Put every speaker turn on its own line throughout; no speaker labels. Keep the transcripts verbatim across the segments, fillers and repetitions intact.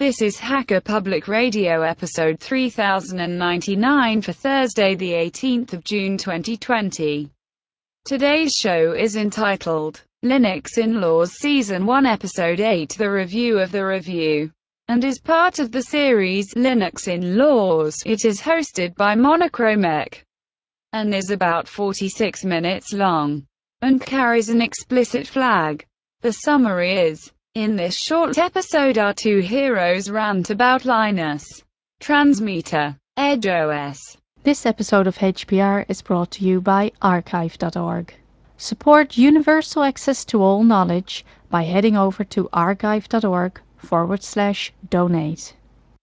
This is Hacker Public Radio episode three thousand ninety-nine for Thursday the eighteenth of June twenty twenty. Today's show is entitled Linux In-Laws Season one Episode eight, the review of the review, and is part of the series Linux In-Laws. It is hosted by Monochromec and is about forty-six minutes long and carries an explicit flag. The summary is: in this short episode, our two heroes rant about Linus, Transmeter, EdgeOS.
This episode of H P R is brought to you by archive dot org. Support universal access to all knowledge by heading over to archive dot org forward slash donate.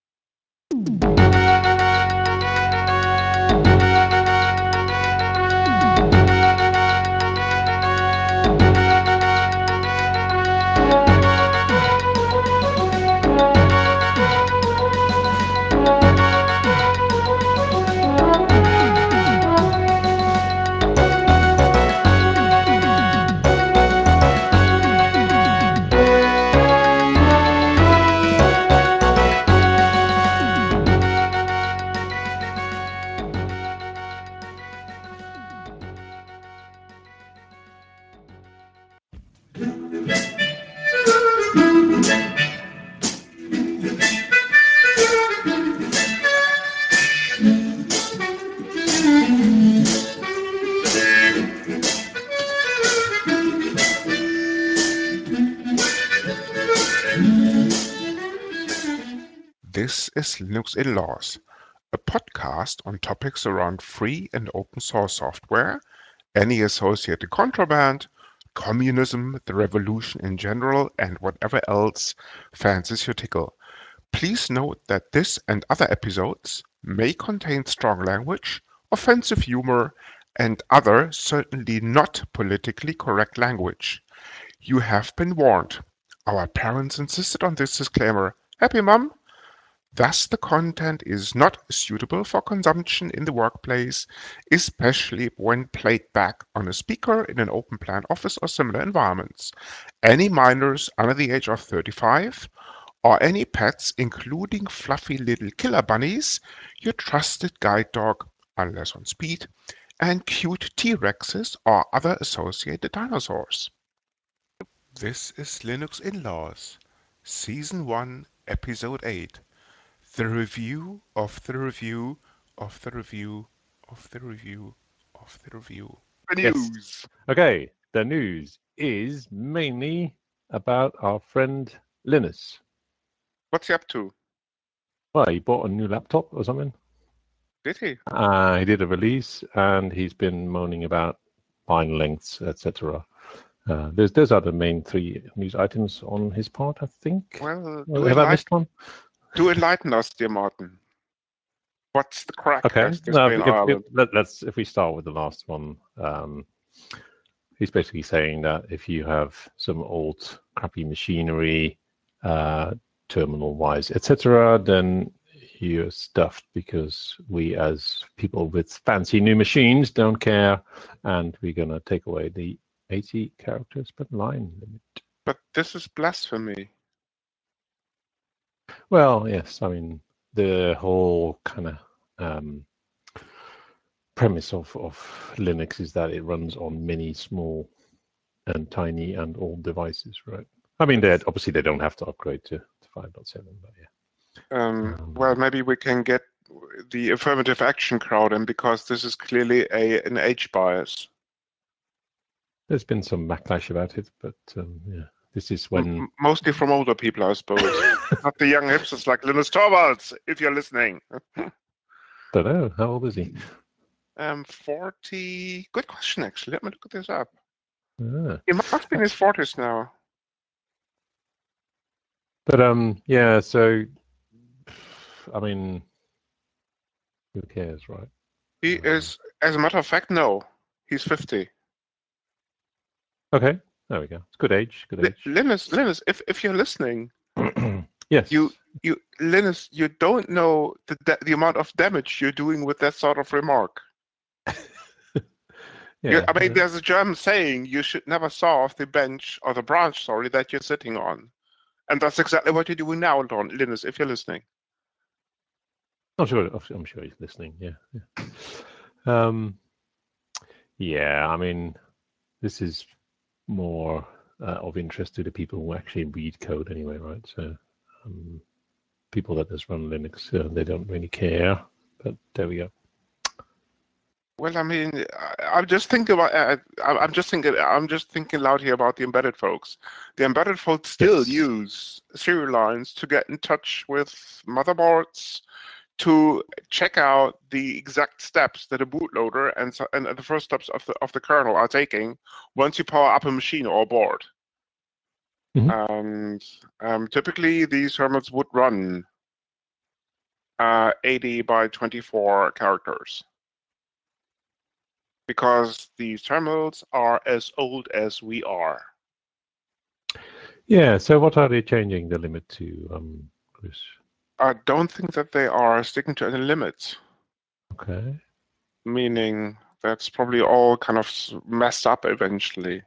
This is Linux In-Laws, a podcast on topics around free and open source software, any associated contraband, communism, the revolution in general, and whatever else fancies your tickle. Please note that this and other episodes may contain strong language, offensive humor, and other certainly not politically correct language. You have been warned. Our parents insisted on this disclaimer. Happy, Mum? Thus, the content is not suitable for consumption in the workplace, especially when played back on a speaker in an open plan office or similar environments. Any minors under the age of thirty-five, or any pets, including fluffy little killer bunnies, your trusted guide dog, unless on speed, and cute T-Rexes or other associated dinosaurs. This is Linux In-Laws, Season one, Episode eight. The review of the review of the review of the review of the review. The
Yes.
news.
Okay, the news is mainly about our friend Linus.
What's he up to?
Well, he bought a new laptop or something.
Did he?
Uh, he did a release, and he's been moaning about line lengths, et cetera. Uh, there's those are the main three news items on his part, I think.
Well,
Well,
do,
have I
enlighten,
missed one?
do enlighten us, dear Martin. What's the crack,
Okay.
as they
No,
say
if,
in
if,
Ireland?
if, let, let's if we start with the last one. Um, he's basically saying that if you have some old crappy machinery, uh, terminal-wise, et cetera, then you're stuffed because we, as people with fancy new machines, don't care, and we're gonna take away the eighty characters per line limit.
But this is blasphemy.
Well, yes, I mean the whole kind of um, premise of, of Linux is that it runs on many small and tiny and old devices, right? I mean, they obviously they don't have to upgrade to, to five point seven, but yeah.
Um,
Um,
well, maybe we can get the affirmative action crowd in, because this is clearly a an age bias.
There's been some backlash about it, but um, yeah, this is when
M- mostly from older people, I suppose. Not the young hipsters like Linus Torvalds, if you're listening.
don't know how old is he?
Um, forty. Good question, actually. Let me look this up.
Ah.
He must be in his forties now.
But um, yeah. So, I mean, who cares, right?
He
Um,
is, as a matter of fact, no. He's fifty.
Okay, there we go. It's good age. Good
Li-
age.
Linus, Linus, if if you're listening,
Yes.
you you Linus, you don't know the da- the amount of damage you're doing with that sort of remark. You,
Yeah.
I mean,
uh,
there's a German saying: you should never saw off the bench or the branch, sorry, that you're sitting on. And that's exactly what you're doing now, Lon- Linus, if you're listening.
I'm sure. I'm sure he's listening. Yeah. Yeah. Um, yeah. I mean, this is more uh, of interest to the people who actually read code anyway, right? So, um, people that just run Linux, uh, they don't really care. But there we go.
Well, I mean, I- I'm just thinking about. Uh, I- I'm just thinking. I'm just thinking loud here about the embedded folks. The embedded folks still
Yes.
use serial lines to get in touch with motherboards, to check out the exact steps that a bootloader and so, and the first steps of the of the kernel are taking once you power up a machine or a board.
Mhm.
And um, typically, these terminals would run uh, eighty by twenty-four characters, because these terminals are as old as we are.
Yeah. So, what are they changing the limit to, um, Chris?
I don't think that they are sticking to any limits,
Okay.
meaning that's probably all kind of s- messed up eventually.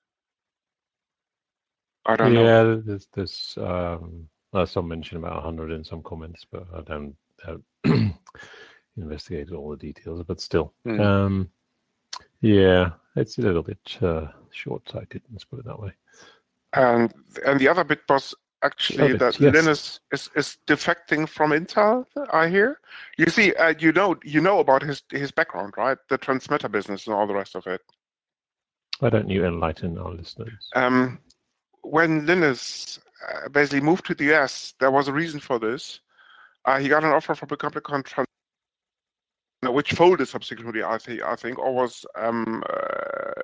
I don't know.
Yeah. There's there's um, well, some mention about one hundred in some comments, but I don't have investigated all the details. But still,
Hmm.
um, yeah, it's a little bit uh, short-sighted. Let's put it that way.
And and the other bit was actually
Love
that
it. Yes.
Linus is, is defecting from Intel, I hear. You see, uh, you know you know about his his background, right? The transmitter business and all the rest of it.
Why don't you enlighten our listeners?
Um, when Linus uh, basically moved to the U S, there was a reason for this. Uh, he got an offer from a company called Trans- which folded subsequently, I think, I think, or was um, uh,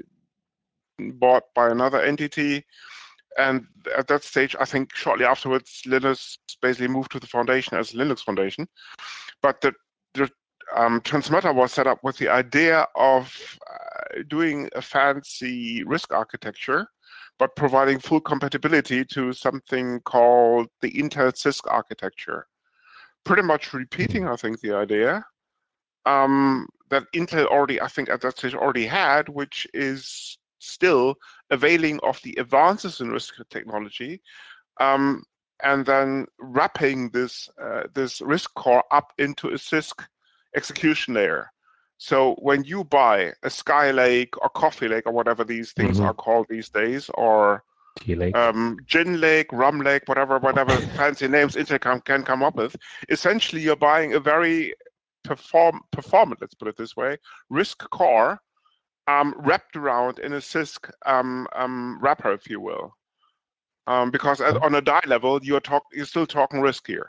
bought by another entity. And at that stage, I think shortly afterwards, Linus basically moved to the foundation as a Linux Foundation. But the, the um, transmitter was set up with the idea of uh, doing a fancy RISC architecture, but providing full compatibility to something called the Intel CISC architecture. Pretty much repeating,
Hmm.
I think, the idea um, that Intel already, I think, at that stage already had, which is still availing of the advances in RISC technology, um, and then wrapping this uh, this RISC core up into a CISC execution layer. So when you buy a Skylake or Coffee Lake or whatever these things
Mhm.
are called these days, or
T-Lake.
um, Gin Lake, Rum Lake, whatever, whatever fancy names Intel can, can come up with, essentially you're buying a very perform performant, let's put it this way, RISC core um, wrapped around in a CISC um, um, wrapper, if you will. Um, because at, on a die level, you're talk you're still talking RISC here.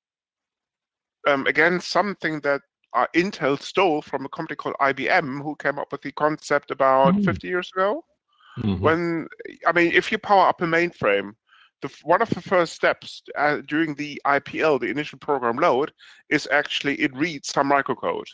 Um, again, something that uh, Intel stole from a company called I B M, who came up with the concept about
Mm.
fifty years ago.
Mhm.
When, I mean, if you power up a mainframe, the, one of the first steps uh, during the I P L, the initial program load, is actually it reads some microcode.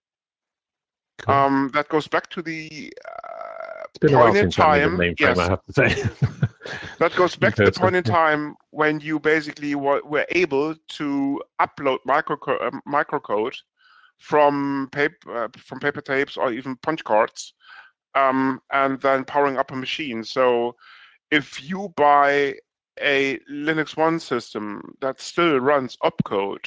Cool.
Um, that goes back to the uh,
It's been a while
point in
since I made a
time.
mainframe,
Yes,
I have to say.
that goes
In
back to the
person.
point in time when you basically were, were able to upload microco- uh, microcode from paper uh, from paper tapes or even punch cards, um, and then powering up a machine. So if you buy a Linux One system that still runs opcode,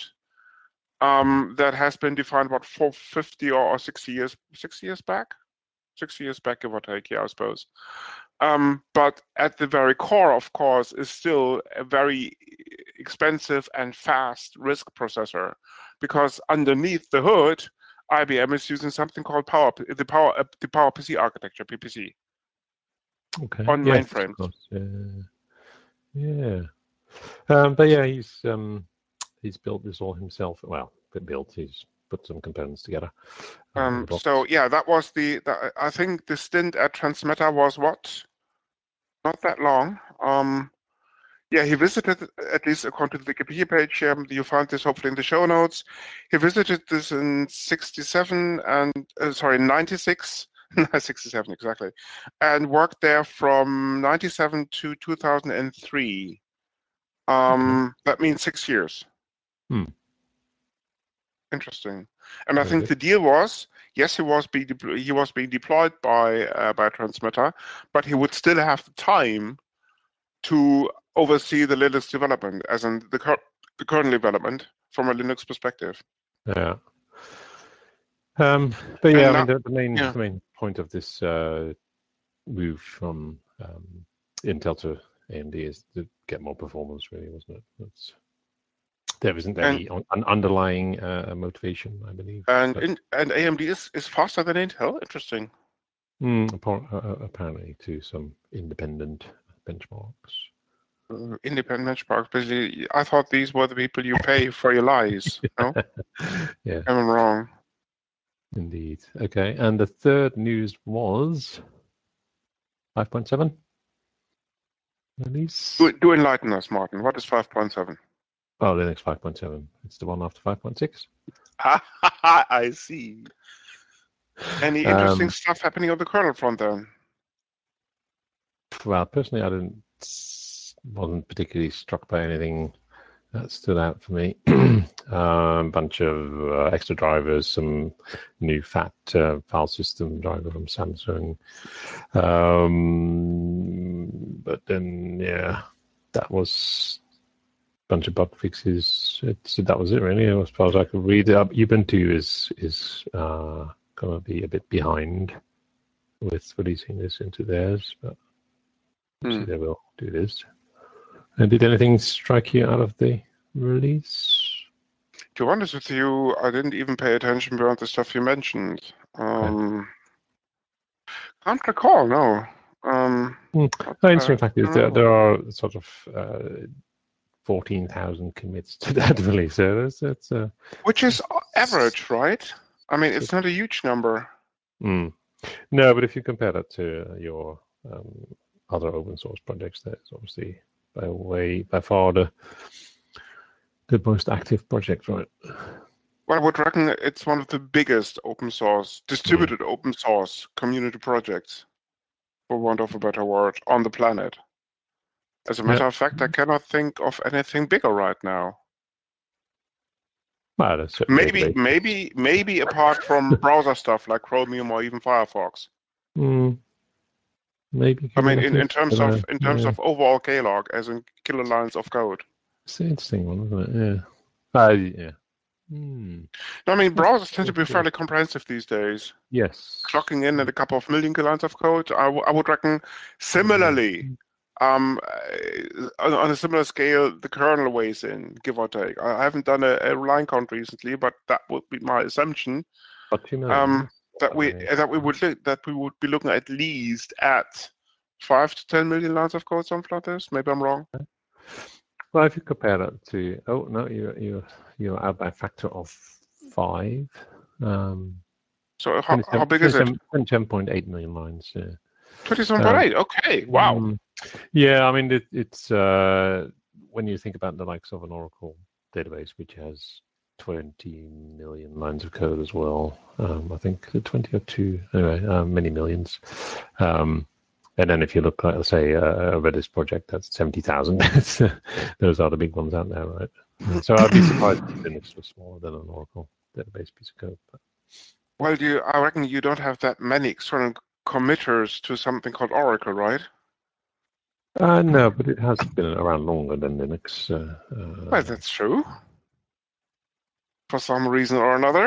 um, that has been defined about four fifty or, or sixty years, sixty years back, sixty years back, give or take, yeah, I suppose. Um, but at the very core, of course, is still a very expensive and fast RISC processor, because underneath the hood, I B M is using something called Power, the Power, uh, the PowerPC architecture, P P C,
Okay.
on
Yes, of
mainframes.
course. Yeah. Yeah. Um, but yeah, he's um, he's built this all himself. Well, been built. He's put some components together.
Um, so yeah, that was the, the. I think the stint at Transmeta was what? Not that long. Um, yeah, he visited, at least according to the Wikipedia page. Um, you find this hopefully in the show notes. He visited this in sixty-seven and uh, sorry, ninety-six, sixty-seven exactly, and worked there from ninety-seven to two thousand three. Um, okay. That means six years.
Hmm.
Interesting. And I
Very
think
good.
the deal was, yes, he was being he was being deployed by uh, by Transmitter, but he would still have the time to oversee the Linux development, as in the, cur the kernel development from a Linux perspective.
Yeah. Um, but yeah,
And
I mean,
now,
the, the main
yeah.
the main point of this uh, move from um, Intel to A M D is to get more performance, really, wasn't it? That's, there isn't any
and,
un underlying uh, motivation, I believe.
And
but,
in, and A M D is, is faster than Intel. Interesting.
mm, apparently, to some independent benchmarks.
Uh, independent benchmarks. Basically, I thought these were the people you pay for your lies. No,
yeah,
I'm wrong.
Indeed. Okay, and the third news was five point seven release.
Do, do enlighten us, Martin. What is five point seven?
Oh, Linux five point seven. It's the one after five point six.
I see. Any interesting
Um,
stuff happening on the kernel front then?
well, personally, I didn't wasn't particularly struck by anything that stood out for me. A um, bunch of uh, extra drivers, some new fat uh, file system driver from Samsung. Um, but then, yeah, that was a bunch of bug fixes. It's, that was it, really, as far as I could read. Uh, Ubuntu is is uh, going to be a bit behind with releasing this into theirs, but obviously
Hmm.
they will do this. And did anything strike you out of the release?
To be honest with you, I didn't even pay attention beyond the stuff you mentioned. Um, can't recall, no. Um,
Mm.
but,
No,
uh,
interesting fact is there,
remember.
there are sort of uh, fourteen thousand commits to that release. So that's, that's uh,
Which is average, right? I mean, it's not a huge number.
Mm. No, but if you compare that to your um, other open source projects, that's obviously by way, by far the the most active project, right?
Well, I would reckon it's one of the biggest open source, distributed mm. open source community projects, for want of a better word, on the planet. As a matter
yeah.
of fact, I cannot think of anything bigger right now.
Well,
maybe, maybe, maybe apart from browser stuff like Chromium or even Firefox.
Mm. Maybe.
I mean, in, in terms of in terms yeah. of overall K-log, as in kilolines of code.
It's an interesting one, isn't it? Yeah. Uh, yeah. Hmm.
I mean, browsers tend to be fairly comprehensive these days.
Yes.
Clocking in at a couple of million lines of code, I, I would reckon similarly, um, on, on a similar scale, the kernel weighs in, give or take. I haven't done a, a line count recently, but that would be my assumption.
But two million,
um, that we I... that we would look, that we would be looking at least at five to ten million lines of code, something like this. Maybe I'm wrong.
Well, if you compare that to, oh no, you you you're out by a factor of five. Um,
so how, how big is it?
twenty-seven point eight million lines. Yeah.
twenty-seven point eight. Um, okay. Wow.
Um, yeah, I mean it, it's uh, when you think about the likes of an Oracle database, which has twenty million lines of code as well. Um, I think twenty or two. Anyway, uh, many millions. Um, And then if you look at, let's say, a Redis project, that's seventy thousand. Those are the big ones out there, right? And so I'd be surprised if Linux was smaller than an Oracle database piece of code. But...
Well, you, I reckon you don't have that many external committers to something called Oracle, right?
Uh, no, but it has been around longer than Linux. Uh, uh,
well, that's true. For some reason or another.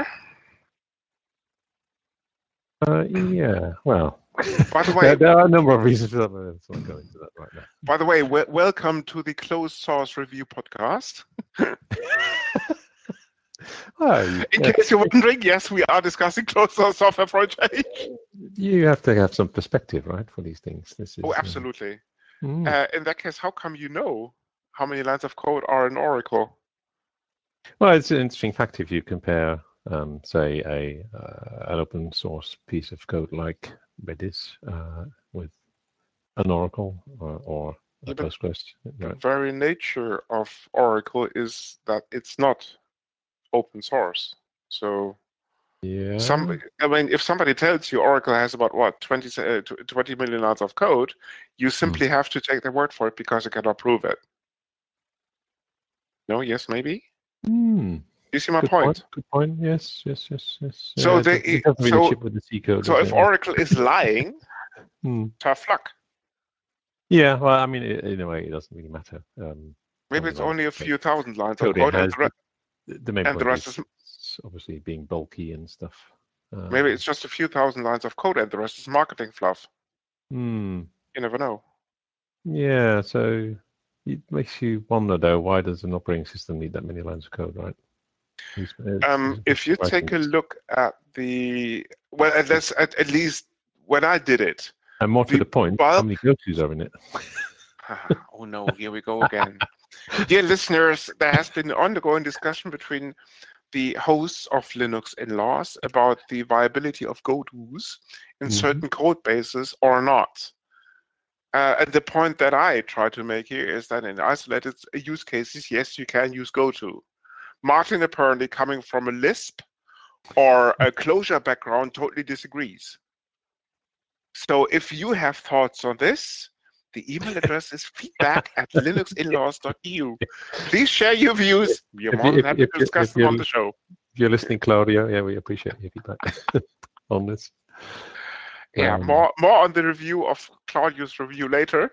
Uh, yeah, well...
By the way,
there, there are a number of reasons for that, but let's not go into that right now.
By the way, w welcome to the Closed Source Review podcast.
Well, you,
In
yeah.
case you're wondering, yes, we are discussing closed source software projects.
You have to have some perspective, right, for these things. This is,
oh, absolutely.
Uh, mm.
uh, in that case, how come you know how many lines of code are in Oracle?
Well, it's an interesting fact if you compare, um, say, a uh, an open source piece of code like Redis uh, with an Oracle or, or a
yeah,
Postgres.
The
right?
very nature of Oracle is that it's not open source. So,
yeah.
Some, I mean, if somebody tells you Oracle has about what twenty, uh, twenty million lines of code, you simply hmm. have to take their word for it because you cannot prove it. No, yes, maybe.
Mm.
You see my
Good
point?
point? Good point. Yes, yes, yes, yes.
So
yeah,
they,
it, it doesn't really
so,
ship with the C code.
so if
it?
Oracle is lying,
mm.
tough luck.
Yeah, well, I mean, in a way, it doesn't really matter. Um,
Maybe it's only a few thousand lines of
code it
code, and
has.
the, re-
The, the main
and the
point
rest
is
is
obviously being bulky and stuff. Um,
maybe it's just a few thousand lines of code, and the rest is marketing fluff.
Hmm.
You never know.
Yeah, so it makes you wonder, though, why does an operating system need that many lines of code, right? It's- it's-
Um,
it's
if you
right
take a
things.
look at the well, at least at, at least when I did it,
And more to
the
the point, how
bulk.
many go-tos are in it?
Oh no, here we go again. Dear listeners, there has been an ongoing discussion between the hosts of Linux in-laws about the viability of go-tos in
Mhm.
certain code bases or not. Uh, and the point that I try to make here is that in isolated use cases, yes, you can use goto. Martin, apparently coming from a Lisp or a Clojure background, totally disagrees. So if you have thoughts on this, the email address is feedback at linuxinlaws dot e u. Please share your views. We are
If,
more
you,
than
if,
happy
if,
to
you-
discuss
if,
them
you're,
on the show.
if you're listening, Claudia, yeah, we appreciate your feedback on this.
Yeah,
Um,
more more on the review of Claudio's review later.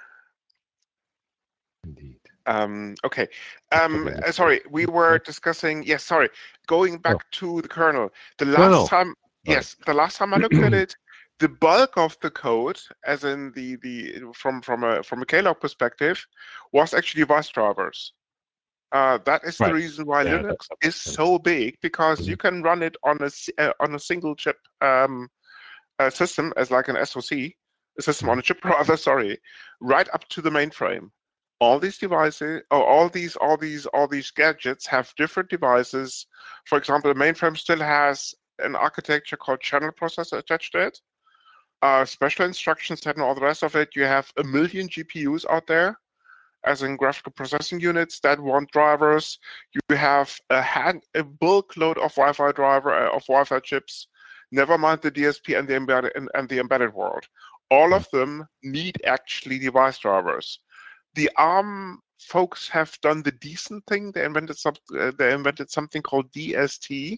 Indeed.
Um, okay. Um,
probably
uh, sorry, we were discussing. Yes, sorry. Going back
Oh.
to the kernel. The last
Kernel.
time,
Sorry.
yes, the last time I looked at it, the bulk of the code, as in the the from from a from a Klog perspective, was actually device drivers. Uh, that is the
Right.
reason why
Yeah, that-
Linux
that
is
makes sense.
so big, because
Mhm.
you can run it on a si- uh, on a single chip um, uh, system, as like an S O C, a system on a chip rather. Sorry, right up to the mainframe. All these devices, or all these, all these, all these gadgets have different devices. For example, the mainframe still has an architecture called channel processor attached to it. Uh, special instruction set and all the rest of it. You have a million G P Us out there, as in graphical processing units that want drivers. You have a hand, a bulk load of Wi-Fi driver uh, of Wi-Fi chips. Never mind the D S P and the embedded and, and the embedded world. All of them need actually device drivers. The ARM folks have done the decent thing. They invented some. Uh, they invented something called D S T,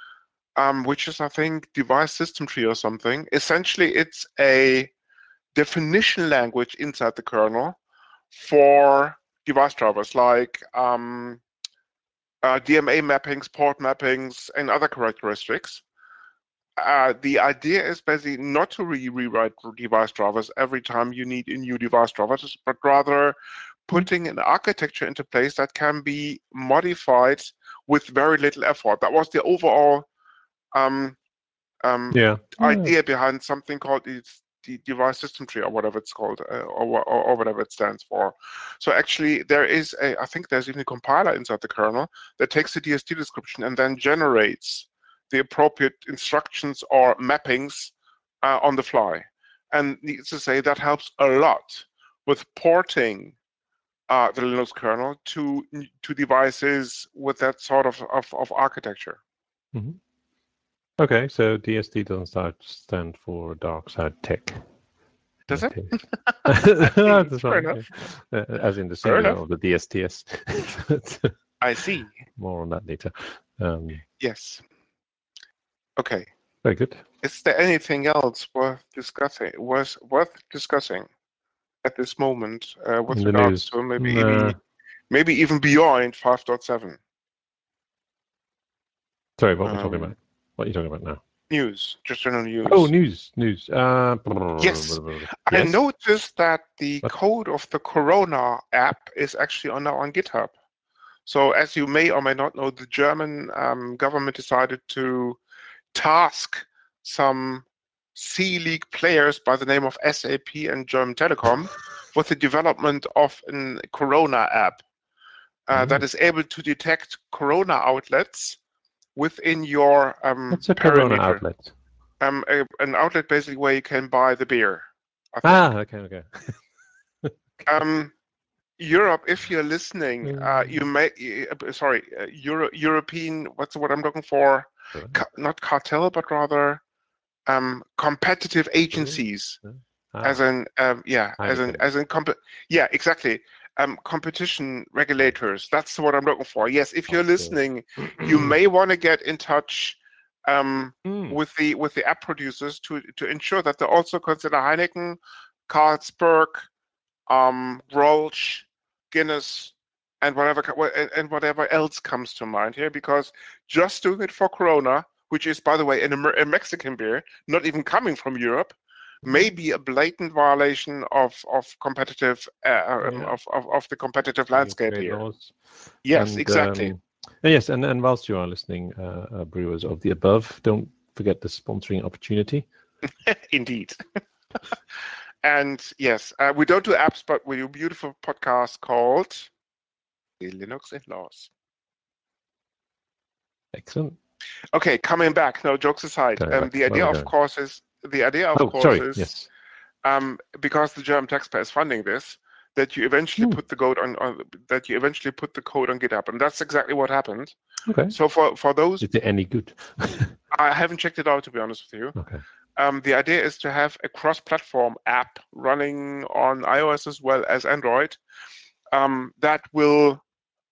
um, which is I think device system tree or something. Essentially, it's a definition language inside the kernel for device drivers like um, uh, D M A mappings, port mappings, and other characteristics. Uh, the idea is basically not to re rewrite device drivers every time you need a new device driver, but rather putting an architecture into place that can be modified with very little effort. That was the overall um, um,
Yeah.
idea behind something called the, the device system tree, or whatever it's called, uh, or, or, or whatever it stands for. So actually, there is a, I think there's even a compiler inside the kernel that takes the D S T description and then generates the appropriate instructions or mappings uh, on the fly. And needless to say, that helps a lot with porting uh, the Linux kernel to to devices with that sort of, of, of architecture.
Mm-hmm. Okay, so D S T doesn't start, stand for Dark Side Tech.
Does it?
That's
Fair
right.
enough.
Uh, as in the
Fair
singular
enough.
of the D S T S.
I see.
More on that later. Um,
Yes. Okay.
very good.
Is there anything else worth discussing? Was worth discussing at this moment uh, with
In the
regards
news.
to maybe
Nah.
maybe, maybe even beyond five point seven?
Sorry, what are we talking
Um,
about? What are you talking about now?
news, just general news.
Oh, news, news. Uh,
Yes. I
yes.
noticed that the
What?
code of the Corona app is actually on now on GitHub. So as you may or may not know, the German um, government decided to task some C-League players by the name of S A P and German Telekom with the development of a Corona app uh,
Oh.
that is able to detect Corona outlets within your um,
What's a Corona
perimeter.
outlet?
Um, a, an outlet basically where you can buy the beer. I think.
Ah, okay, okay.
Um, Europe, if you're listening, uh, you may, uh, sorry, uh, Euro, European, what's the word I'm looking for? Ca not cartel, but rather um, competitive agencies,
Ah,
as in, um, yeah, as in,
Heineken.
as in, comp yeah, exactly. Um, competition regulators. That's what I'm looking for. Yes, if you're
Okay.
listening, you may want to get in touch um,
Mm.
with the with the app producers to to ensure that they also consider Heineken, Carlsberg, um, Grolsch, Guinness, and whatever and whatever else comes to mind here, because just doing it for Corona, which is, by the way, a, a Mexican beer, not even coming from Europe, may be a blatant violation of of competitive uh, um,
Yeah.
of, of of the competitive landscape
Trade
here.
laws.
Yes,
And,
exactly.
Um, and yes, and, and whilst you are listening, uh, uh, brewers of the above, don't forget the sponsoring opportunity.
Indeed. And yes, uh, we don't do apps, but we do a beautiful podcast called the Linux In-Laws.
Excellent.
Okay, coming back. No, jokes aside. Um,
back.
the idea, of course, is the idea, of
oh,
course,
sorry.
is
Yes.
um, because the German taxpayer is funding this, that you eventually
Hmm.
put the code on, on that you eventually put the code on GitHub, and that's exactly what happened.
Okay.
So for for those,
is it any good?
I haven't checked it out, to be honest with you.
Okay.
Um, the idea is to have a cross-platform app running on iOS as well as Android um, that will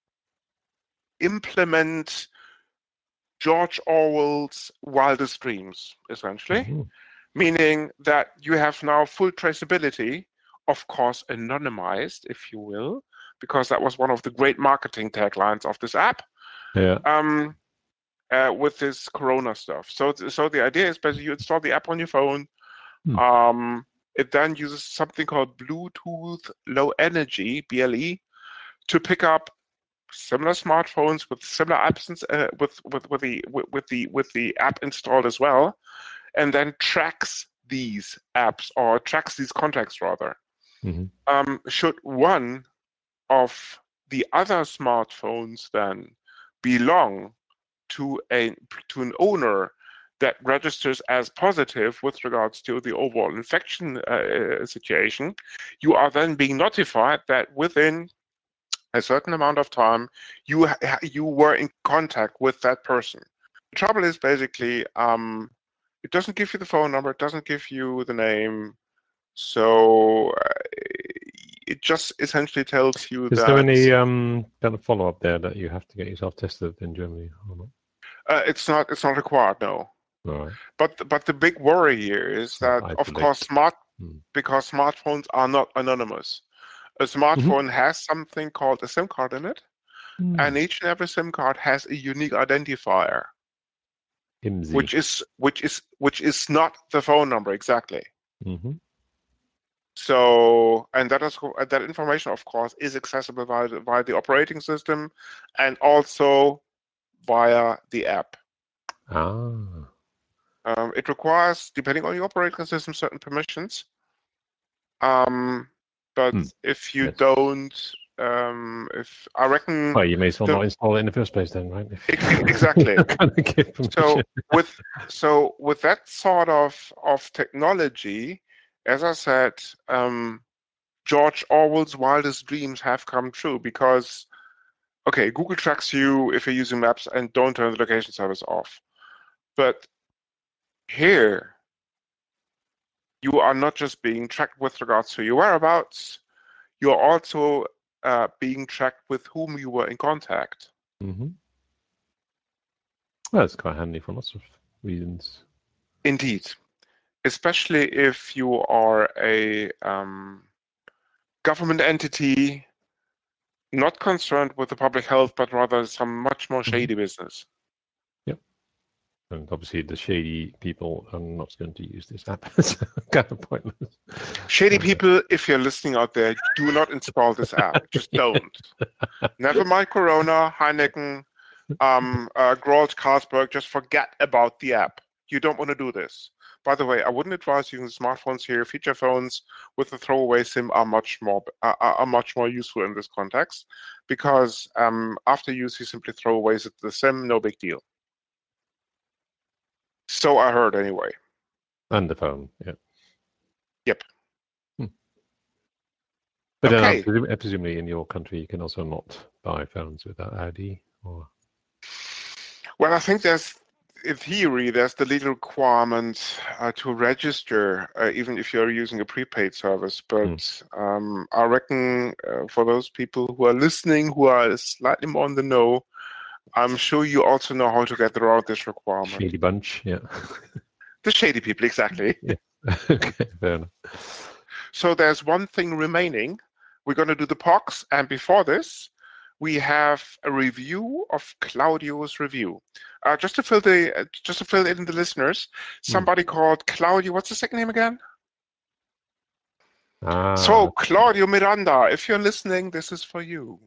implement George Orwell's wildest dreams, essentially,
Mm-hmm.
meaning that you have now full traceability, of course, anonymized, if you will, because that was one of the great marketing taglines of this app.
Yeah.
Um, uh, with this Corona stuff. So, so the idea is basically you install the app on your phone.
Hmm.
Um, it then uses something called Bluetooth Low Energy, B L E, to pick up similar smartphones with similar apps, uh, with, with, with, the, with, with, the, with the app installed as well, and then tracks these apps, or tracks these contacts rather.
Mm-hmm.
Um, should one of the other smartphones then belong to a to an owner that registers as positive with regards to the overall infection uh, situation, you are then being notified that within a certain amount of time you you were in contact with that person. The trouble is basically um, it doesn't give you the phone number, it doesn't give you the name, so uh, it just essentially tells you
Is
that
there any um, kind of follow-up there that you have to get yourself tested in Germany or not?
uh, it's not it's not required, no.
All right.
But but the big worry here is that, of course, smart
hmm.
because smartphones are not anonymous. A smartphone mm-hmm. has something called a SIM card in it, mm. and each and every SIM card has a unique identifier,
I M S I.
which is which is which is not the phone number exactly.
Mm-hmm.
So, and that is that information, of course, is accessible via the, via the operating system, and also via the app.
Ah.
Um, it requires, depending on your operating system, certain permissions. Um, but mm. if you yes. don't, um, if I reckon,
well, you may as well the, not install it in the first place, then, right?
Exactly. so with so with that sort of of technology, as I said, um, George Orwell's wildest dreams have come true, because, okay, Google tracks you if you're using Maps and don't turn the location service off, but here you are not just being tracked with regards to your whereabouts, you're also uh, being tracked with whom you were in contact.
Mm-hmm. Well, that's quite handy for lots of reasons.
Indeed. Especially if you are a um, government entity not concerned with the public health, but rather some much more shady mm-hmm. business.
Yep. And obviously the shady people are not going to use this app. It's kind of pointless.
Shady uh, people, if you're listening out there, do not install this app. Just don't. Never mind Corona, Heineken, um, uh, Grolsch, Carlsberg, just forget about the app. You don't want to do this. By the way, I wouldn't advise using smartphones here. Feature phones with the throwaway SIM are much more uh, are much more useful in this context, because um, after use you simply throw away the SIM, no big deal. So I heard anyway.
And the phone, yeah.
Yep.
Hmm. But
okay.
then, uh, presumably in your country, you can also not buy phones without I D, or.
Well, I think there's, in theory, there's the legal requirement uh, to register, uh, even if you're using a prepaid service. But mm. um, I reckon uh, for those people who are listening, who are slightly more in the know, I'm sure you also know how to get around this requirement.
Shady bunch, yeah.
The shady people, exactly.
Yeah. Okay, fair enough.
So there's one thing remaining, we're going to do the P O Cs, and before this, we have a review of Claudio's review. Uh, just to fill the, uh, just to fill in the listeners, somebody
Hmm.
called Claudio. What's the second name again?
Ah.
So, Claudio Miranda, if you're listening, this is for you.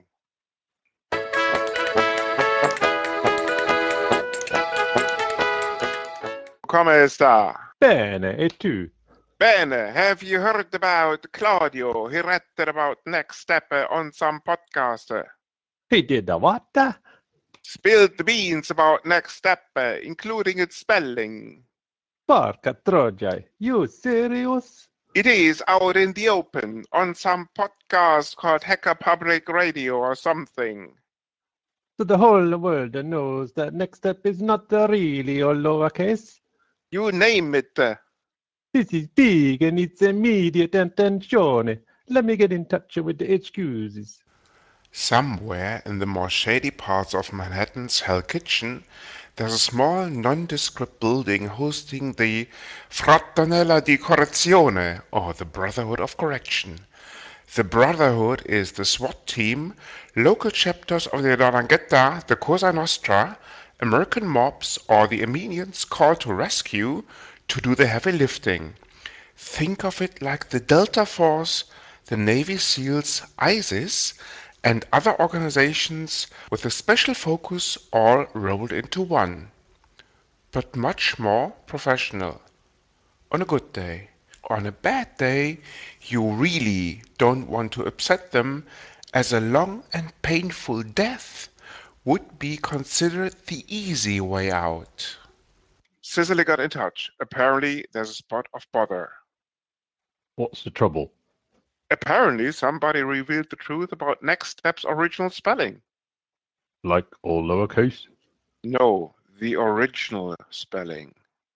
Come sta?
Bene, e tu?
Bene, have you heard about Claudio? He read about next step on some podcast.
He did the what?
Spilled the beans about next step, including its spelling.
Porca troia, you serious?
It is out in the open on some podcast called Hacker Public Radio or something.
So the whole world knows that next step is not really all lowercase.
You name it.
This is big and it's immediate attention. Let me get in touch with the H Qs.
Somewhere in the more shady parts of Manhattan's Hell Kitchen, there's a small nondescript building hosting the Fraternella di Correzione, or the Brotherhood of Correction. The Brotherhood is the SWAT team, local chapters of the Ndrangheta, the Cosa Nostra, American mobs, or the Armenians called to rescue to do the heavy lifting. Think of it like the Delta Force, the Navy SEALs, ISIS, and other organizations with a special focus all rolled into one. But much more professional. On a good day. On a bad day, you really don't want to upset them, as a long and painful death would be considered the easy way out. Cicely got in touch. Apparently, there's a spot of bother.
What's the trouble?
Apparently, somebody revealed the truth about Next Step's original spelling.
Like all lowercase?
No, the original spelling.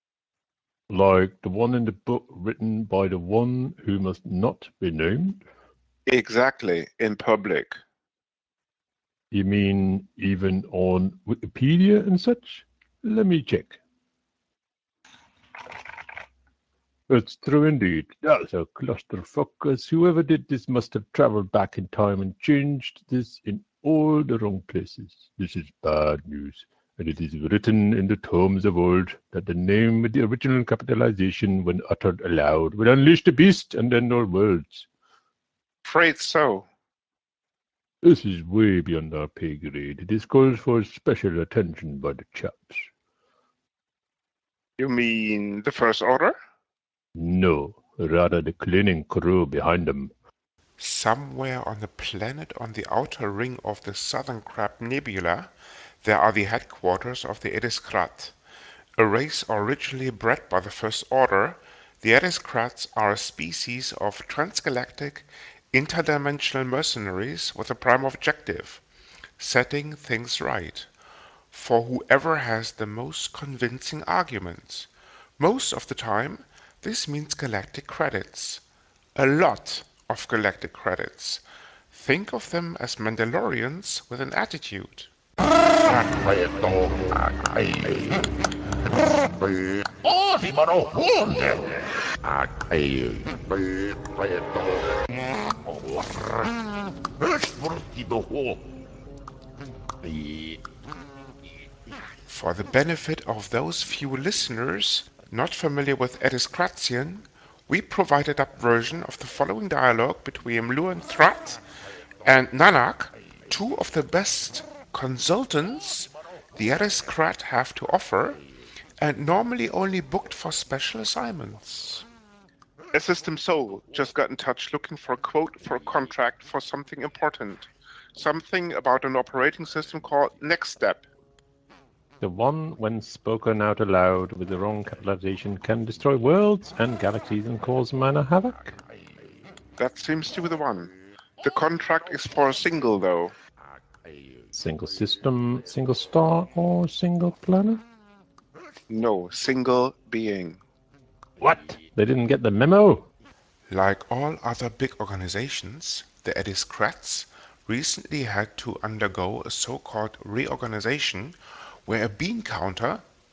Like the one in the book written by the one who must not be named?
Exactly, in public.
You mean even on Wikipedia and such? Let me check. It's true indeed. That's a clusterfuck, whoever did this must have traveled back in time and changed this in all the wrong places. This is bad news, and it is written in the tomes of old that the name with the original capitalization, when uttered aloud, will unleash the beast and end all worlds.
Afraid so.
This is way beyond our pay grade. This calls for special attention by the chaps.
You mean the First Order?
No, rather the cleaning crew behind them.
Somewhere on a planet on the outer ring of the Southern Crab Nebula, there are the headquarters of the Ediscrat. A race originally bred by the First Order, the Ediscrats are a species of transgalactic, interdimensional mercenaries with a prime objective: setting things right, for whoever has the most convincing arguments. Most of the time, this means galactic credits. A lot of galactic credits. Think of them as Mandalorians with an attitude. For the benefit of those few listeners not familiar with Ediscratian, we provided up version of the following dialogue between Mluan Thrat and Nanak, two of the best consultants the Ediscrat have to offer, and normally only booked for special assignments. A System Soul just got in touch looking for a quote for a contract for something important. Something about an operating system called Next Step.
The one, when spoken out aloud with the wrong capitalization, can destroy worlds and galaxies and cause minor havoc.
That seems to be the one. The contract is for a single, though.
Single system, single star, or single planet?
No, single being.
What? They didn't get the memo?
Like all other big organizations, the Ediscrats recently had to undergo a so-called reorganization where a bean counter,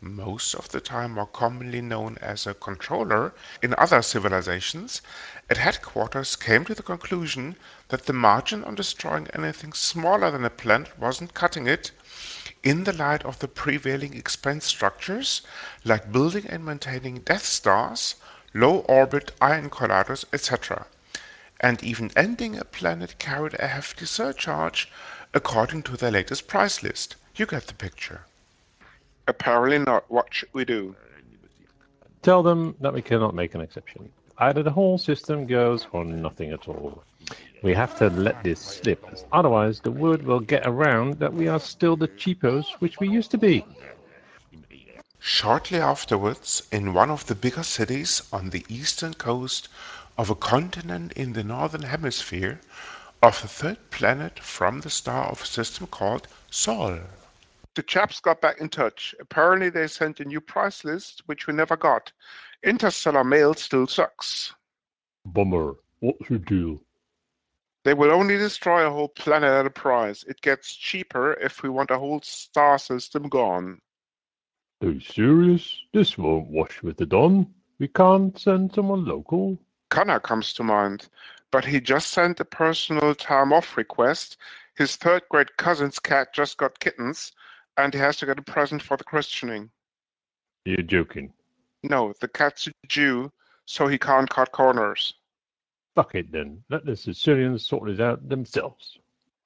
most of the time more commonly known as a controller in other civilizations, at headquarters came to the conclusion that the margin on destroying anything smaller than a planet wasn't cutting it in the light of the prevailing expense structures like building and maintaining Death Stars, low-orbit ion colliders, et cetera. And even ending a planet carried a hefty surcharge according to their latest price list. You get the picture. Apparently not. What should we do?
Tell them that we cannot make an exception. Either the whole system goes or nothing at all. We have to let this slip, otherwise the word will get around that we are still the cheapos which we used to be.
Shortly afterwards, in one of the bigger cities on the eastern coast of a continent in the northern hemisphere, of the third planet from the star of a system called Sol. The chaps got back in touch. Apparently they sent a new price list, which we never got. Interstellar mail still sucks.
Bummer. What's the deal?
They will only destroy a whole planet at a price. It gets cheaper if we want a whole star system gone.
Are you serious? This won't wash with the Don. We can't send someone local.
Connor comes to mind, but he just sent a personal time off request. His third grade cousin's cat just got kittens, and he has to get a present for the christening.
You're joking.
No, the cat's a Jew, so he can't cut corners.
Fuck it then. Let the Sicilians sort it out themselves.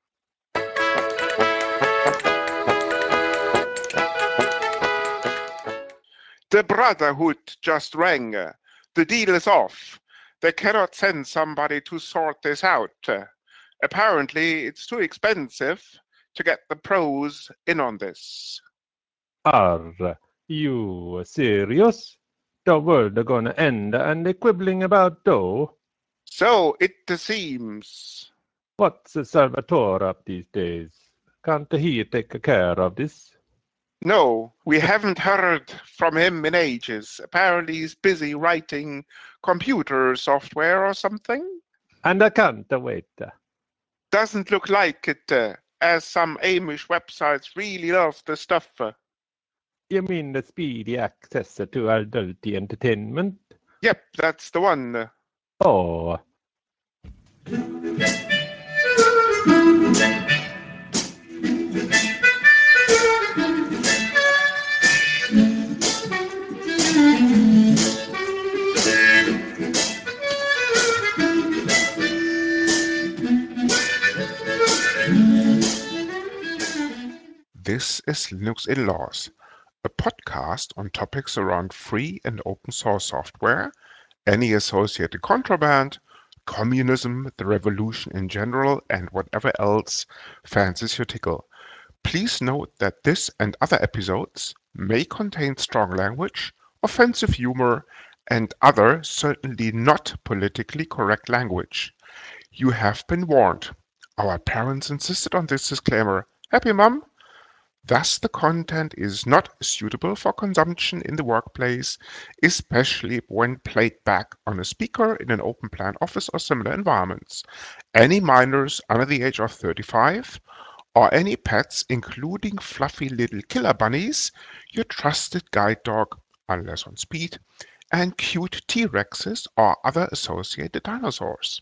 The Brotherhood just rang. The deal is off. They cannot send somebody to sort this out. Apparently, it's too expensive to get the pros in on this.
Are you serious? The world are gonna end and they're quibbling about dough?
So it seems.
What's the Salvatore up these days? Can't he take care of this?
No, we haven't heard from him in ages. Apparently he's busy writing computer software or something.
And I can't wait.
Doesn't look like it, uh, as some Amish websites really love the stuff. Uh.
You mean the speedy access to adult entertainment?
Yep, that's the one.
Oh.
This is Linux in Laws, a podcast on topics around free and open source software, any associated contraband, communism, the revolution in general, and whatever else fancies your tickle. Please note that this and other episodes may contain strong language, offensive humor, and other certainly not politically correct language. You have been warned. Our parents insisted on this disclaimer. Happy, Mum? Thus, the content is not suitable for consumption in the workplace, especially when played back on a speaker in an open plan office or similar environments. Any minors under the age of thirty-five, or any pets, including fluffy little killer bunnies, your trusted guide dog, unless on speed, and cute T-Rexes or other associated dinosaurs.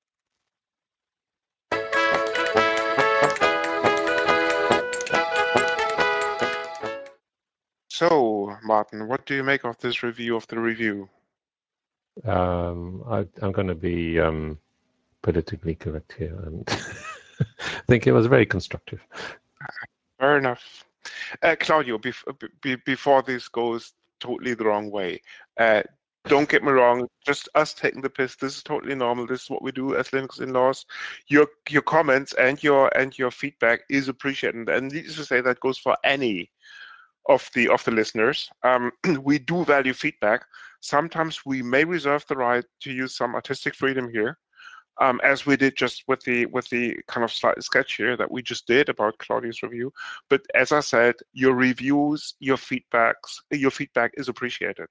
So, Martin, what do you make of this review of the review?
Um, I, I'm going to be um, politically correct here, and I think it was very constructive.
Fair enough. Uh, Claudio, bef- be- before this goes totally the wrong way, uh, don't get me wrong, just us taking the piss, this is totally normal. This is what we do as Linux in-laws. Your your comments and your and your feedback is appreciated, and needless to say, that goes for any of the of the listeners. Um, we do value feedback. Sometimes we may reserve the right to use some artistic freedom here, um, as we did just with the with the kind of slight sketch here that we just did about Claudia's review. But as I said, your reviews, your feedbacks, your feedback is appreciated.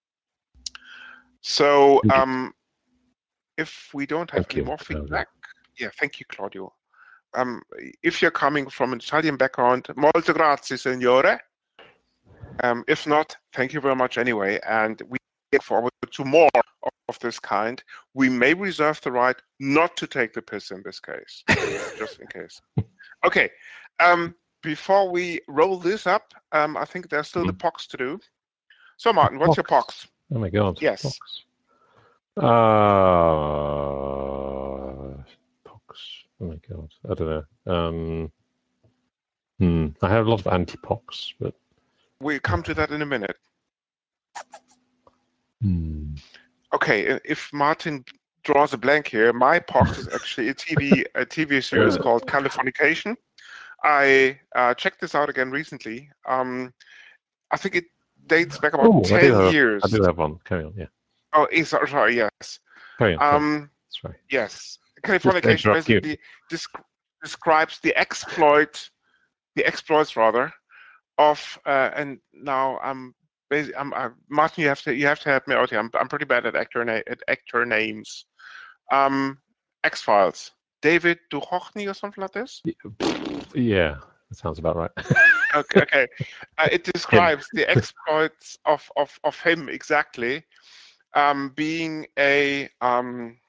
So um, if we don't have
Thank
any
you,
more
Claudio.
feedback, yeah, thank you, Claudio. Um, if you're coming from an Italian background, molto grazie, signore. Um, if not, thank you very much anyway, and we look forward to more of, of this kind. We may reserve the right not to take the piss in this case, just in case. Okay, um, before we roll this up, um, I think there's still the P O Cs to do. So, Martin, what's your P O C?
Oh my God.
Yes.
P O Cs. Uh, P O Cs. Oh my God. I don't know. Um, hmm. I have a lot of anti-P O Cs, but
We'll come to that in a minute.
Hmm.
Okay, if Martin draws a blank here, my P O C is actually a T V a T V series called Californication. I uh, checked this out again recently. Um, I think it dates back about
Oh, I do
ten
have,
years.
I do have one. Carry on, yeah.
Oh, sorry, sorry, yes.
Carry on. Carry on.
Um,
That's right.
yes, Californication basically desc describes the exploit, the exploits rather, of uh, and now I'm basically I'm, I'm Martin. You have to you have to help me out here. I'm I'm pretty bad at actor na at actor names. Um, X-Files. David Duchovny or something like this.
Yeah, that sounds about right.
Okay, okay. Uh, it describes the exploits of of of him exactly, um, being a um,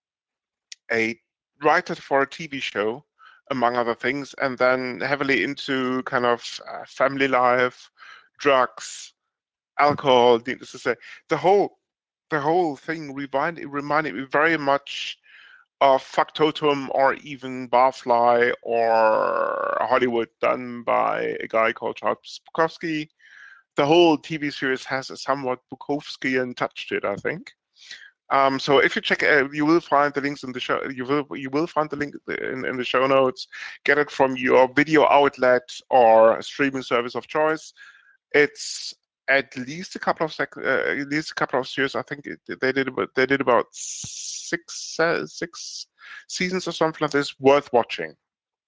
a writer for a T V show, among other things, and then heavily into kind of uh, family life, drugs, alcohol. Needless to say, the whole the whole thing remind, it reminded me very much of Factotum or even Barfly or Hollywood, done by a guy called Charles Bukowski. The whole T V series has a somewhat Bukowskian touch to it, I think. Um, so if you check, uh, you will find the links in the show. You will you will find the link in, in the show notes. Get it from your video outlet or streaming service of choice. It's at least a couple of sec, uh, at least a couple of years. I think it, they did about they did about six uh, six seasons or something like this. Worth watching.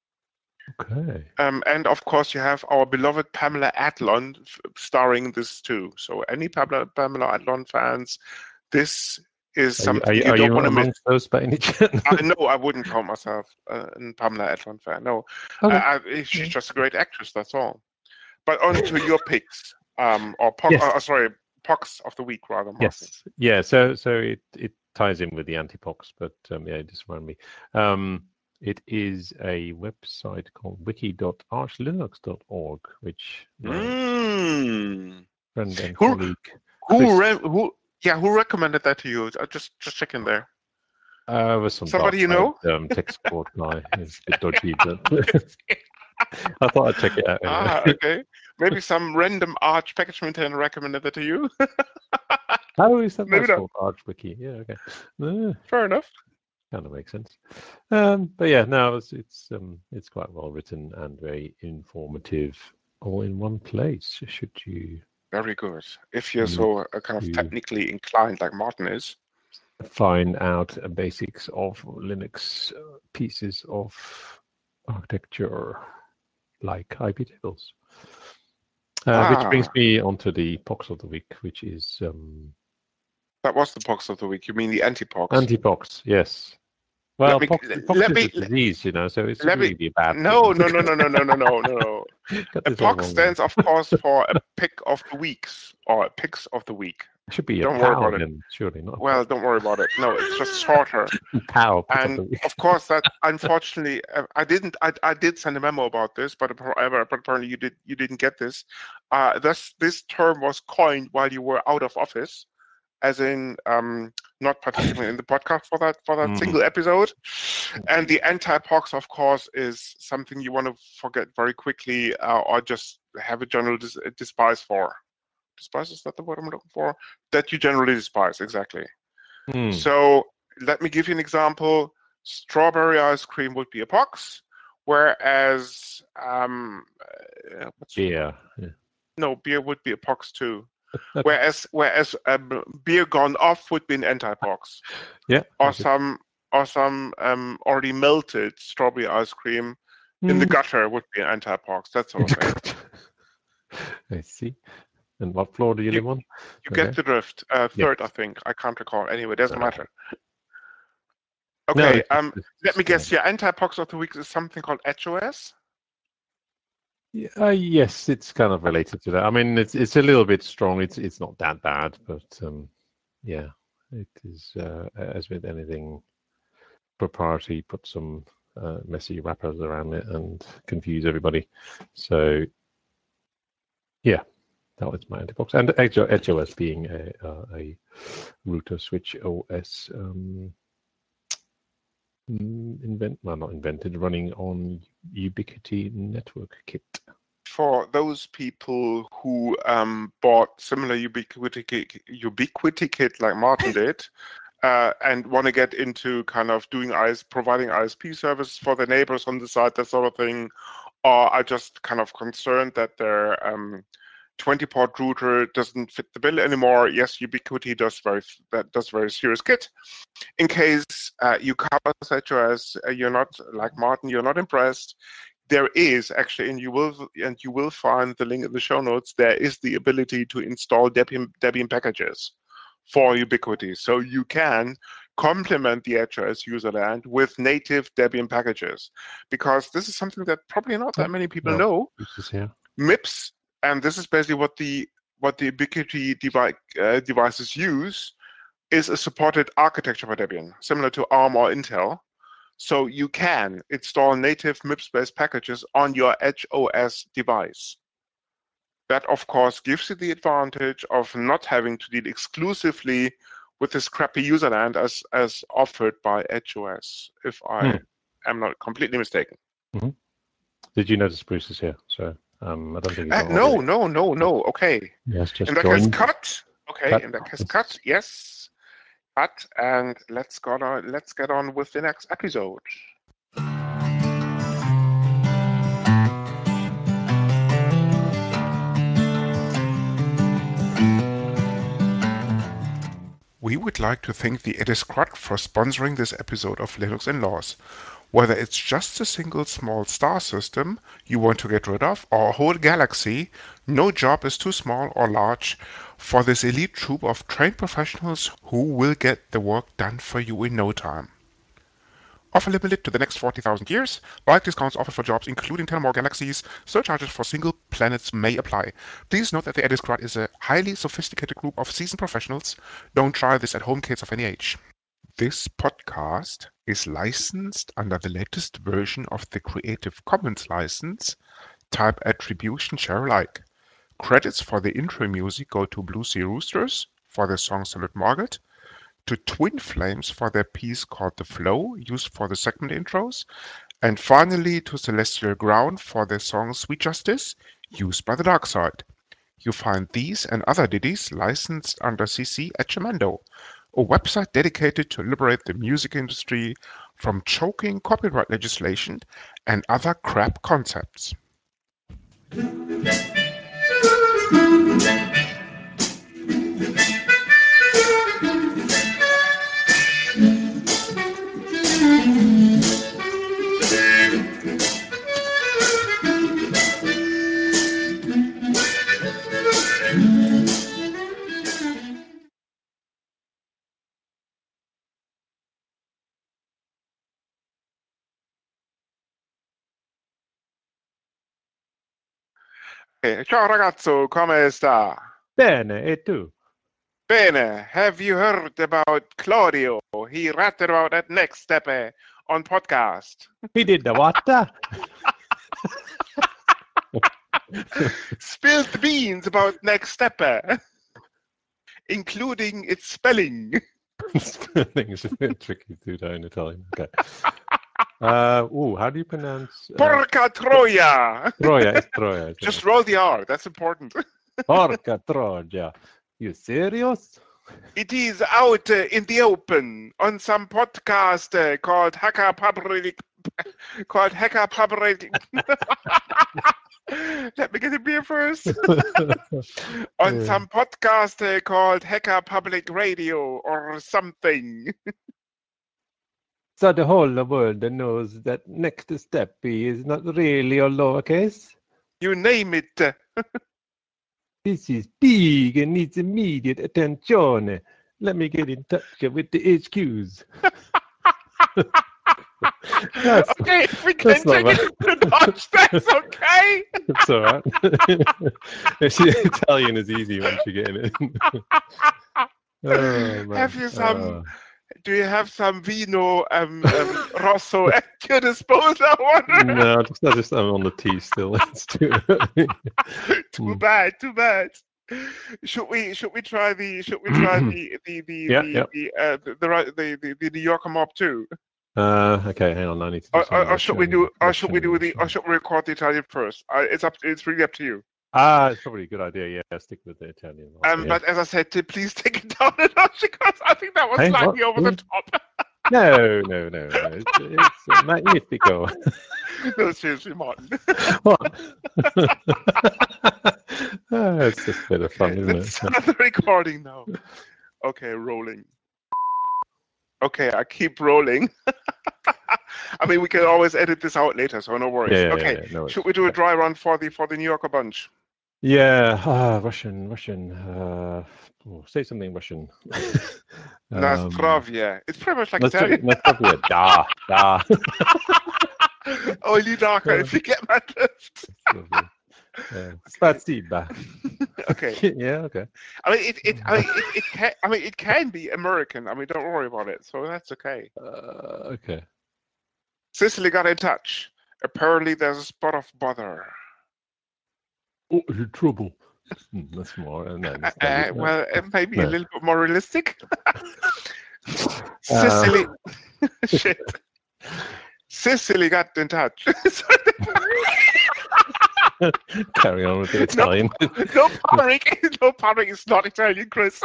Okay.
Um, and of course, you have our beloved Pamela Adlon starring this too. So any Pamela Pamela Adlon fans, this is
Are you,
something
are you,
you
are
don't
you
want to miss.
amongst those by any chance?
I know I wouldn't call myself uh, a Pamela Adlon fan. No,
Okay.
I, I, she's just a great actress. That's all. But on to your picks, um, or po
Yes.
uh, sorry, P O Cs of the week rather. Martin.
Yes. Yeah. So so it it ties in with the anti-P O Cs, but um, yeah, it just reminded me. Um, it is a website called wiki dot arch linux dot org, which my
Mm.
friend and
Who
colleague
who
Chris,
who yeah who recommended that to you? I just just check in there.
uh, was some
Somebody you
dark
know?
um, tech support guy. It's a bit dodgy, but I thought I'd check it out anyway.
Ah, okay. Maybe some random Arch package maintainer recommended that to you.
Oh, is that
Maybe
that's
not.
called ArchWiki? Yeah, okay. Uh,
Fair enough.
kind of makes sense. Um, but yeah, no, it's it's um it's quite well written and very informative, all in one place. Should you
Very good. If you're
need
so uh, kind of
to
technically inclined like Martin is.
find out uh, basics of Linux uh, pieces of architecture, like I P tables. Uh, which brings
Ah,
me onto the P O C of the week, which is um,
that was the P O X of the week. You mean the anti-P O X?
anti-P O X. Yes.
Let
Well,
me
P O C, P O
let
X is
me
a disease, you know, so it
let
shouldn't
me.
really be a bad
No,
thing.
no, no, no, no, no, no, no, no.
Got
A
this all
P O X
wrong.
stands, of course, for a pick of the weeks or picks of the week.
It should be a
Don't worry
POW
about it.
then, surely, not a
Well,
P O
don't worry about it. No, it's just shorter.
C. POW, pick of
And
the week.
of course, that unfortunately, uh, I didn't. I, I did send a memo about this, but apparently you did. You didn't get this. Uh, this this term was coined while you were out of office, as in um, not participating in the podcast for that for that
Mm.
single episode. And the anti-P O X, of course, is something you want to forget very quickly, uh, or just have a general dis despise for. Despise, is that the word I'm looking for? That you generally despise, exactly.
Mm.
So let me give you an example. Strawberry ice cream would be a P O X, whereas um, uh, what's
Beer. Yeah.
no, beer would be a P O X too.
Okay.
Whereas whereas um, beer gone off would be an anti-P O X.
Yeah.
Or some or some um, already melted strawberry ice cream in the
Mm.
gutter would be an anti-P O X. That sort of thing.
I see. And what floor do you,
You,
live on?
you
Okay.
get the drift. Uh,
Yes.
third, I think. I can't recall. Anyway, doesn't
Uh,
matter.
No,
Okay.
it's
Um,
just-
let me
just, uh,
guess. Your anti-P O X of the week is something called H O S.
Yeah, uh, yes, it's kind of related to that. I mean, it's it's a little bit strong. It's it's not that bad, but um, yeah, it is. Uh, as with anything proprietary, put some uh, messy wrappers around it and confuse everybody. So yeah, that was my antibox. And Edge, Edge O S being a, uh, a router switch O S um, invent well not invented, running on Ubiquiti Network Kit.
For those people who um, bought similar Ubiquiti kit, Ubiquiti kit like Martin did, uh, and want to get into kind of doing I S, providing I S P services for their neighbors on the side, that sort of thing, or are just kind of concerned that their um, twenty port router doesn't fit the bill anymore. Yes, Ubiquiti does very that does very serious kit. In case uh, you cover such as uh, you're not like Martin, you're not impressed. There is actually, and you will and you will find the link in the show notes. There is the ability to install Debian, Debian packages for Ubiquiti, so you can complement the Edge O S userland with native Debian packages, because this is something that probably not that many people
Oh,
know.
this is here.
M I P S, and this is basically what the what the Ubiquiti device, uh, devices use, is a supported architecture for Debian, similar to ARM or Intel. So you can install native M I P S-based packages on your Edge O S device. That, of course, gives you the advantage of not having to deal exclusively with this crappy userland as, as offered by Edge O S, if I
Hmm.
am not completely mistaken.
Mm-hmm. Did you notice Bruce is here? So um, I don't think he's
Uh,
on
no,
audio.
no, no, no. Okay.
Yes, just
In that case,
joined.
cut. Okay,
Cut.
in that case,
Yes.
cut. Yes. Cut. And let's go on. Let's get on with the next episode. We would like to thank the Ediscrut for sponsoring this episode of Linux in Laws. Whether it's just a single small star system you want to get rid of, or a whole galaxy, no job is too small or large for this elite troop of trained professionals who will get the work done for you in no time. Offer limited to the next forty thousand years. Bulk discounts offered for jobs including ten or more galaxies. Surcharges for single planets may apply. Please note that the Ediscrat is a highly sophisticated group of seasoned professionals. Don't try this at home, kids of any age. This podcast is licensed under the latest version of the Creative Commons license, type Attribution Share Alike. Credits for the intro music go to Blue Sea Roosters for their song Salute Margaret, to Twin Flames for their piece called The Flow, used for the segment intros, and finally to Celestial Ground for their song Sweet Justice, used by the Dark Side. You find these and other ditties licensed under C C at Jamendo, a website dedicated to liberate the music industry from choking copyright legislation and other crap concepts. Hey, ciao ragazzo, come sta?
Bene, e tu?
Bene, have you heard about Claudio? He ratted about that next step eh, on podcast.
He did the what?
Spilled the beans about next step, eh, including its spelling.
Spelling is a bit tricky to do in Italian. Okay. Uh, ooh, how do you pronounce? Uh,
Porca troia!
Troia, it's Troia. Isn't
Just
it?
roll the R, that's important.
Porca Troia. You serious?
It is out uh, in the open on some podcast uh, called Hacker Public. called Hacker Public. Let me get a beer first. on some podcast uh, called Hacker Public Radio or something.
So the whole world knows that next step is not really a lowercase.
You name it.
This is big and needs immediate attention. Let me get in touch with the H Qs. That's,
okay, if we
that's not
continue to Dutch, that's okay.
It's all right. Actually, Italian is easy once you get in it. Oh, man.
Have you some?
Uh,
Do you have some vino um, um, rosso at your disposal? I wonder.
no, just, I just I'm on the tea still. It's too early.
Too
Mm.
bad, too bad. Should we should we try the should we try the the the
Yeah,
the
yeah.
the, uh, the, the, the, the, the New Yorker mob too?
Uh, okay, hang on. I need to do
Or,
some
or, or should we
Russian.
do or should we
Russian,
do the or
Russian.
should we record the Italian first? Uh, it's up. It's really up to you.
Ah, it's probably a good idea. Yeah, stick with the Italian. One,
Um,
yeah.
but as I said, t- please take it down a notch because I think that was
Hey,
slightly
what?
over the top.
No, no, no, no. It's, it's uh, magnifico.
No, seriously, Martin.
What? Ah, it's just a bit of fun,
Okay,
isn't
let's
it?
start the recording now. Okay, rolling. Okay, I keep rolling. I mean, we can always edit this out later, so no worries.
Yeah, yeah,
Okay,
yeah, yeah, no,
should we do a dry run for the for the New Yorker bunch?
Yeah, ah, Russian, Russian. Uh, oh, say something Russian. um,
Nastrovia. It's pretty much like
let's do
Italian.
Nastrovia. Da, da.
Only darker, if you get my drift.
Uh, Spasiba.
Okay.
Yeah, okay.
I mean, it, it, I mean, it, it can, I mean, it can be American. I mean, don't worry about it. So that's okay.
Uh, okay.
Sicily got in touch. Apparently, there's a spot of bother.
Oh, you're in trouble. Hmm, that's more. Uh, no,
Uh,
that's
uh,
not
well,
no.
it may be a
No.
little bit more realistic. Sicily, shit. Sicily got in touch.
Carry on with the Italian.
No, no panic. No panic. It's not Italian, Chris.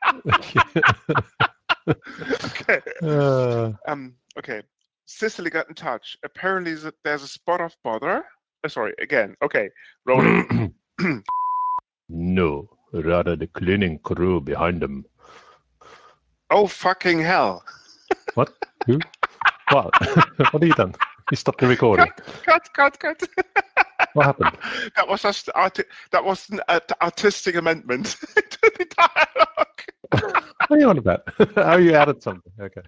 Okay.
Uh,
Um. Okay. Sicily got in touch. Apparently, there's a spot of bother. Oh, sorry. Again. Okay. Rolling.
no, rather the cleaning crew behind them.
Oh fucking hell!
What? Who? What? What have you done? You stopped the recording.
Cut! Cut! Cut! Cut!
What happened?
That was just arti- that was an art- artistic amendment to the dialogue.
What are you on about? How you added something? Okay.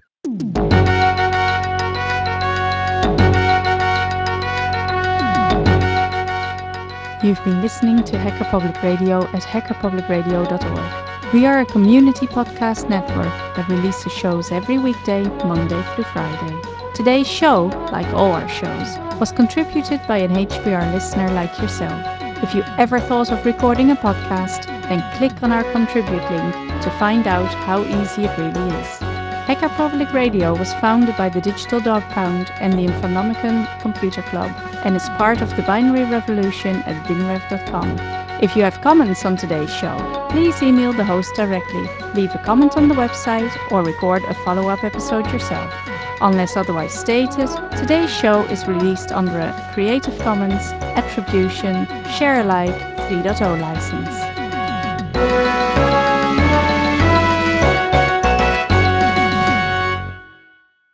You've been listening to Hacker Public Radio at hacker public radio dot org. We are a community podcast network that releases shows every weekday, Monday through Friday. Today's show, like all our shows, was contributed by an H P R listener like yourself. If you ever thought of recording a podcast, then click on our contribute link to find out how easy it really is. Hacker Public Radio was founded by the Digital Dog Pound and the Infonomicon Computer Club and is part of the binary revolution at binrev dot com. If you have comments on today's show, please email the host directly, leave a comment on the website, or record a follow-up episode yourself. Unless otherwise stated, today's show is released under a Creative Commons Attribution Share Alike three point oh license.